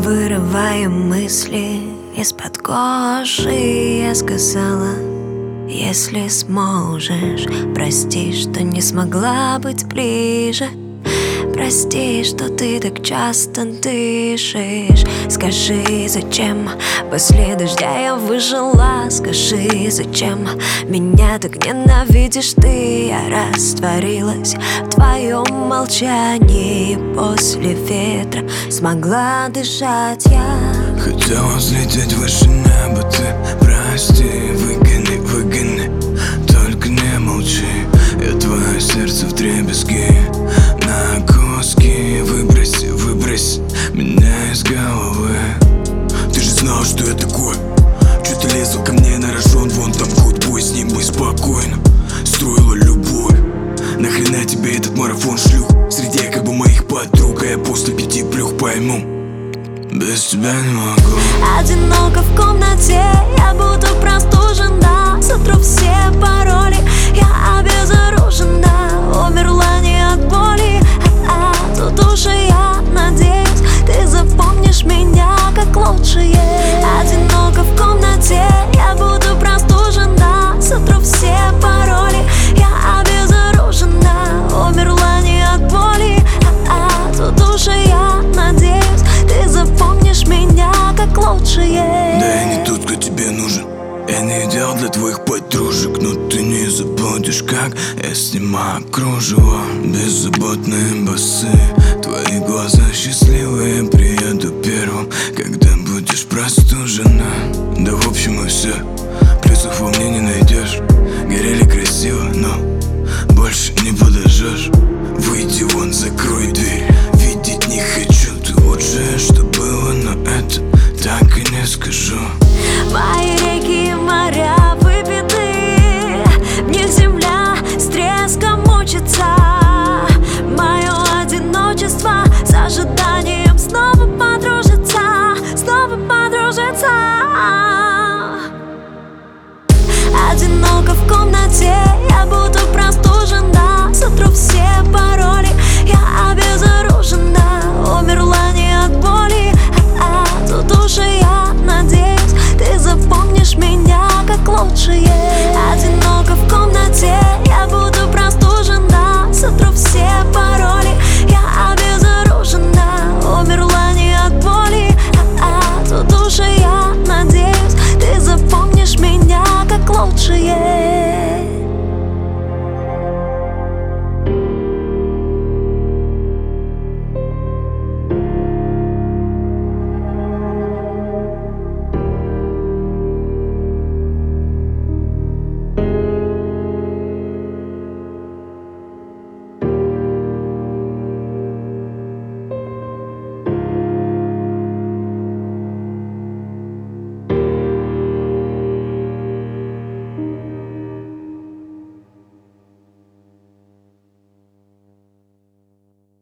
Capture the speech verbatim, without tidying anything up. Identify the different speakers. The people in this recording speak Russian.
Speaker 1: Вырывая мысли из-под кожи, я сказала: если сможешь, прости, что не смогла быть ближе. Прости, что ты так часто дышишь. Скажи, зачем после дождя я выжила? Скажи, зачем меня так ненавидишь ты? Я растворилась в твоем молчании. После ветра смогла дышать я.
Speaker 2: Хотела взлететь выше неба, ты прости. Выгони, выгони, только не молчи. Я твое сердце вдребезги на куски. Выбрось, выбрось меня из головы. Ты же знал, что я такой. Чё ты лезла ко мне на рожон? Вон там гудбой, с ним мы спокойно строила любовь. Нахрена тебе этот марафон шлюх среди якобы моих подруг? А я после пяти плюх пойму, без тебя не могу.
Speaker 1: Одиноко в комнате, я буду простужена. Сотру все пароли, я обезоружена. Умерла не от боли, а от удушья. Надеюсь,